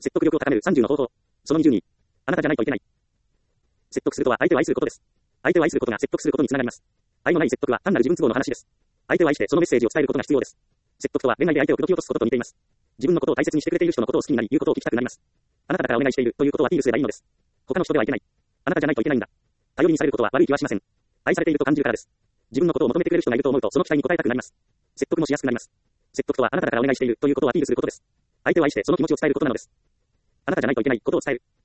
説得力を高める30の方法。その20に、あなたじゃないといけない。説得するとは相手を愛することです。相手を愛することが説得することにつながります。愛のない説得は単なる自分都合の話です。相手を愛してそのメッセージを伝えることが必要です。説得とは恋愛で相手を口説き落とすことと似ています。自分のことを大切にしてくれている人のことを好きになり、言うことを聞きたくなります。あなただからお願いしているということをアピールすればいいのです。他の人ではいけない。あなたじゃないといけないんだ。頼りにされることは悪い気はしません。愛されていると感じるからです。自分のことを求めてくれる人がいると思うと、その期待に応えたくなります。説得もしやすくなります。説得とはあなただからお願いしているということをアピールすることです。相手を愛してその気持ちを伝えることなのです。あなたじゃないといけないことを伝える。